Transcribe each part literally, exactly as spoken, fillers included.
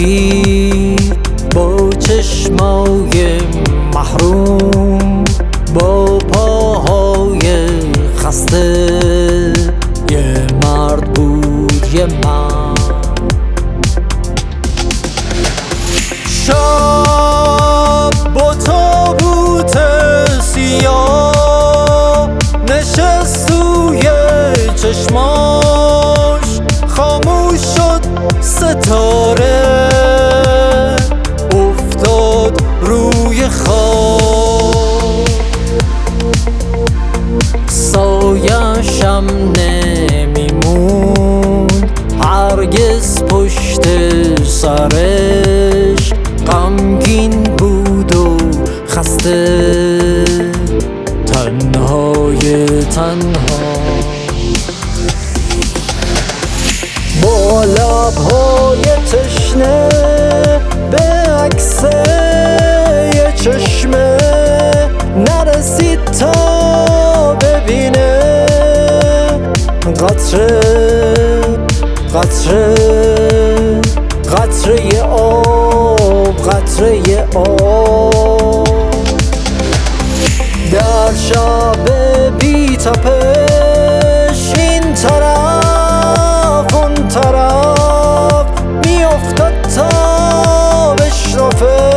خوابی با چشمای محروم، با پاهای خسته. یه مرد بود یه مرد. شب با تابوت سیاه نشست توی چشماش، خاموش شد ستاره، افتاد روی خواب. سایه‌شم نمیموند هرگز پشت سرش، غمگین بود و خسته، تنهای تنها. با لبهای تشنه به عکس یه چشمه نرسید تا ببینه قطره قطره قطره آب، قطره آب. در شب بی تپش این طرف اون طرف میافتاد تا بشنفه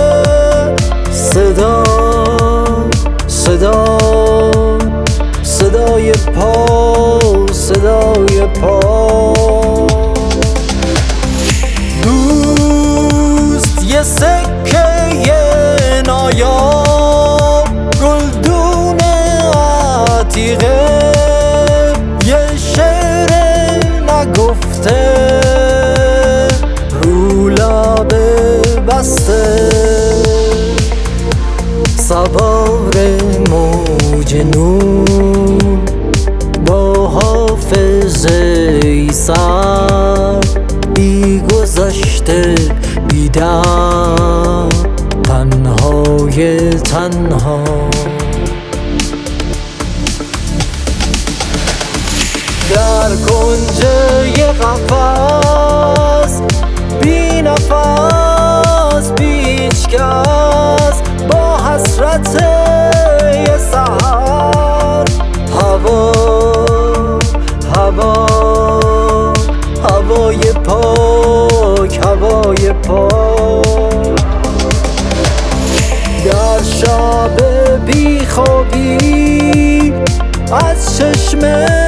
صدا صدا صدای پا، صدای پا. دوست یه سکه یه نایاب، گلدون عتیقه، یه شعر نگفته رو لب بسته. سوار موج نور با حافظه سر، بی گذشته بی درد، تنهای تنها. در کنج یه قفس بی نفس بی هیچ کس، با حسرت یه سحر، هوا هوا هوای پاک، هوای پاک. در شب بی خوابی از چشم